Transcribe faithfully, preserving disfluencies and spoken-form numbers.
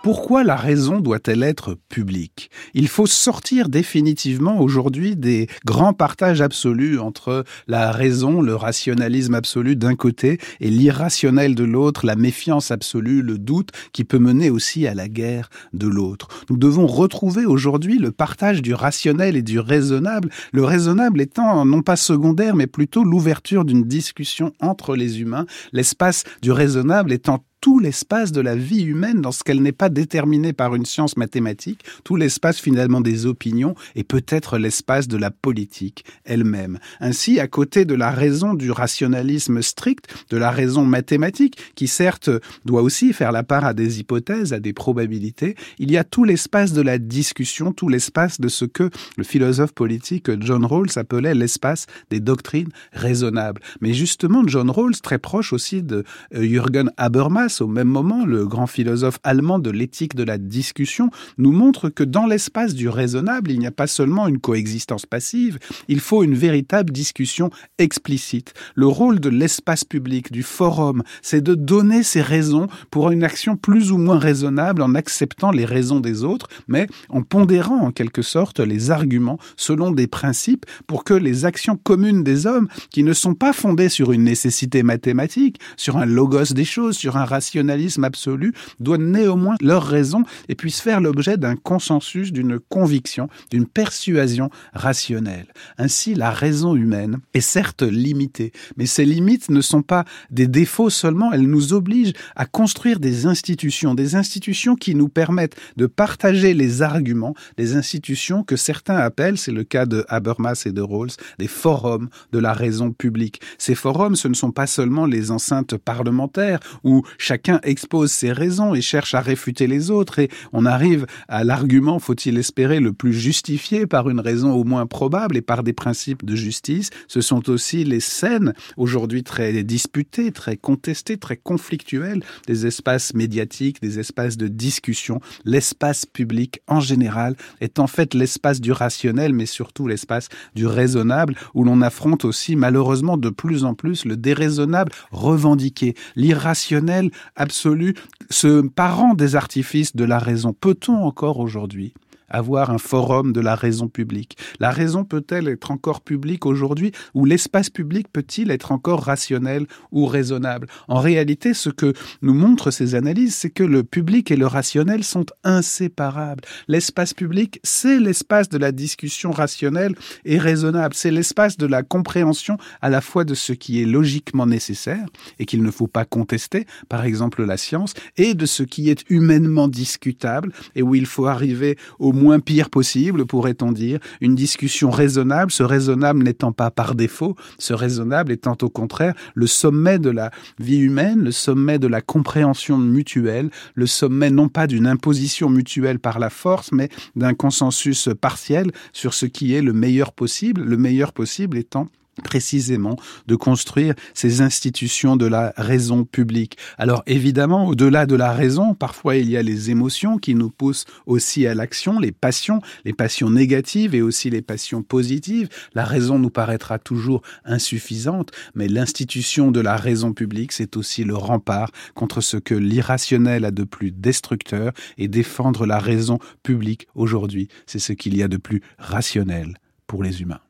Pourquoi la raison doit-elle être publique ? Il faut sortir définitivement aujourd'hui des grands partages absolus entre la raison, le rationalisme absolu d'un côté et l'irrationnel de l'autre, la méfiance absolue, le doute qui peut mener aussi à la guerre de l'autre. Nous devons retrouver aujourd'hui le partage du rationnel et du raisonnable, le raisonnable étant non pas secondaire mais plutôt l'ouverture d'une discussion entre les humains, l'espace du raisonnable étant tout l'espace de la vie humaine dans ce qu'elle n'est pas déterminée par une science mathématique, tout l'espace finalement des opinions et peut-être l'espace de la politique elle-même. Ainsi, à côté de la raison du rationalisme strict, de la raison mathématique, qui certes doit aussi faire la part à des hypothèses, à des probabilités, il y a tout l'espace de la discussion, tout l'espace de ce que le philosophe politique John Rawls appelait l'espace des doctrines raisonnables. Mais justement, John Rawls, très proche aussi de Jürgen Habermas, au même moment, le grand philosophe allemand de l'éthique de la discussion, nous montre que dans l'espace du raisonnable, il n'y a pas seulement une coexistence passive, il faut une véritable discussion explicite. Le rôle de l'espace public, du forum, c'est de donner ses raisons pour une action plus ou moins raisonnable en acceptant les raisons des autres, mais en pondérant en quelque sorte les arguments selon des principes pour que les actions communes des hommes, qui ne sont pas fondées sur une nécessité mathématique, sur un logos des choses, sur un rationalisme absolu, donnent néanmoins leur raison et puissent faire l'objet d'un consensus, d'une conviction, d'une persuasion rationnelle. Ainsi, la raison humaine est certes limitée, mais ces limites ne sont pas des défauts seulement, elles nous obligent à construire des institutions, des institutions qui nous permettent de partager les arguments, des institutions que certains appellent, c'est le cas de Habermas et de Rawls, des forums de la raison publique. Ces forums, ce ne sont pas seulement les enceintes parlementaires où chacun expose ses raisons et cherche à réfuter les autres et on arrive à l'argument, faut-il espérer, le plus justifié par une raison au moins probable et par des principes de justice. Ce sont aussi les scènes, aujourd'hui très disputées, très contestées, très conflictuelles, des espaces médiatiques, des espaces de discussion. L'espace public en général est en fait l'espace du rationnel, mais surtout l'espace du raisonnable, où l'on affronte aussi malheureusement de plus en plus le déraisonnable revendiqué, l'irrationnel absolu, ce parent des artifices de la raison. Peut-on encore aujourd'hui avoir un forum de la raison publique? La raison peut-elle être encore publique aujourd'hui ou l'espace public peut-il être encore rationnel ou raisonnable? En réalité, ce que nous montrent ces analyses, c'est que le public et le rationnel sont inséparables. L'espace public, c'est l'espace de la discussion rationnelle et raisonnable. C'est l'espace de la compréhension à la fois de ce qui est logiquement nécessaire et qu'il ne faut pas contester, par exemple la science, et de ce qui est humainement discutable et où il faut arriver au moins pire possible, pourrait-on dire, une discussion raisonnable, ce raisonnable n'étant pas par défaut, ce raisonnable étant au contraire le sommet de la vie humaine, le sommet de la compréhension mutuelle, le sommet non pas d'une imposition mutuelle par la force, mais d'un consensus partiel sur ce qui est le meilleur possible, le meilleur possible étant précisément de construire ces institutions de la raison publique. Alors évidemment, au-delà de la raison, parfois il y a les émotions qui nous poussent aussi à l'action, les passions, les passions négatives et aussi les passions positives. La raison nous paraîtra toujours insuffisante, mais l'institution de la raison publique, c'est aussi le rempart contre ce que l'irrationnel a de plus destructeur et défendre la raison publique aujourd'hui, c'est ce qu'il y a de plus rationnel pour les humains.